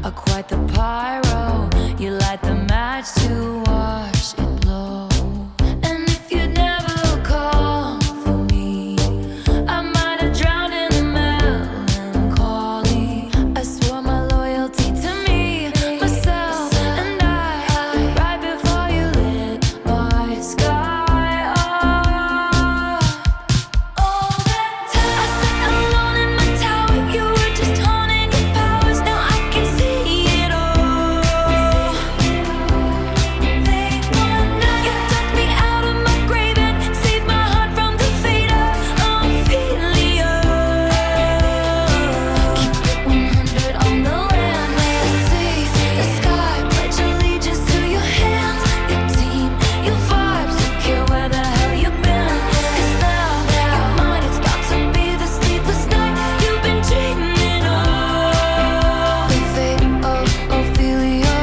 are quite the pyro. You light the match to watch it blow. And if you'd never call for me, I might have drowned in the melancholy. I swore my loyalty to me, myself, and I, right before you lit my sky up. All that time I sat alone in my tower, you were just honing your powers. Now I can see it all. They wanna, you dug me out of my grave and saved my heart from the fate of Ophelia. Keep it 100 on the land, lay the sea, the sky, pledge allegiance to your hands, your team, your vibes. Don't care where the hell you've been, 'cause now your mind is about to be the sleepless night you've been dreaming of. The fate of Ophelia,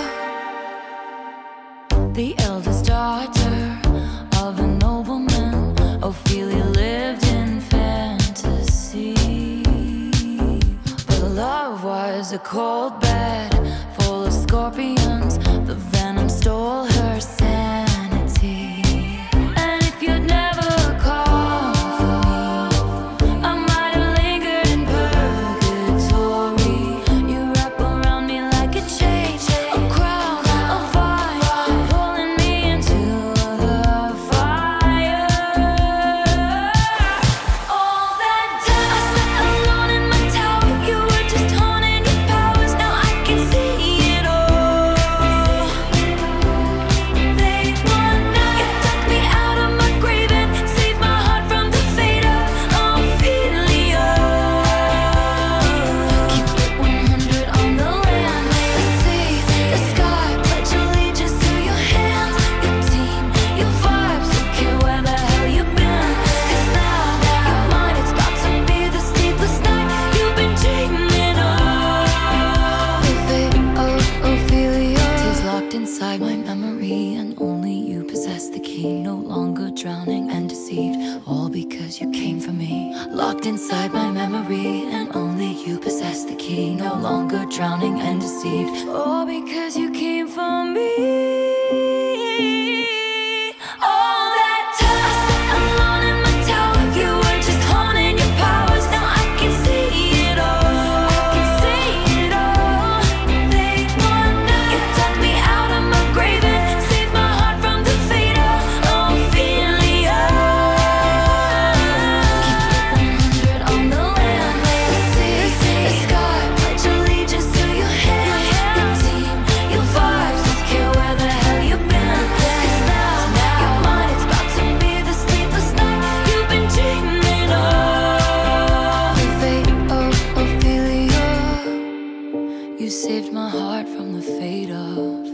the eldest daughter of a nobleman. Ophelia lived in fantasy, but her love was a cold bed full of scorpions. The venom stole her sanity. And if you'd never called for me, I might have lingered in purgatory. You wrap around me like a chain, a crown, a vine, pulling me into the fire. All that time I sat alone in my tower, you were just honing your powers. Now I can see it all. They wanna, you dug me out of my grave and saved my heart from the fate of Ophelia. Keep it 100 on the land, lay the sea, the sky, pledge allegiance to your hands, your team, your vibes. Don't care where the hell you've been, 'cause now your mind is about to be the sleepless night you've been dreaming of. The fate of Ophelia is locked inside my memory, and only you possess the key. No longer drowning and deceived, all because you came for me. Locked inside my memory, and only you possess the key. No longer drowning and deceived, all because you came for me. All that time I sat alone in my tower, you were just honing your powers. Now I can see it all. I can see it all. They wanna, you dug me out of my grave and saved my heart from the fate of Ophelia. Keep it 100 on the land, lay the sea, the sky, pledge allegiance to your hands, your team, your vibes. Don't care where the hell you've been, 'cause now your mind is about to be the sleepless night you've been dreaming of. The fate of Ophelia, you saved my heart from the fate of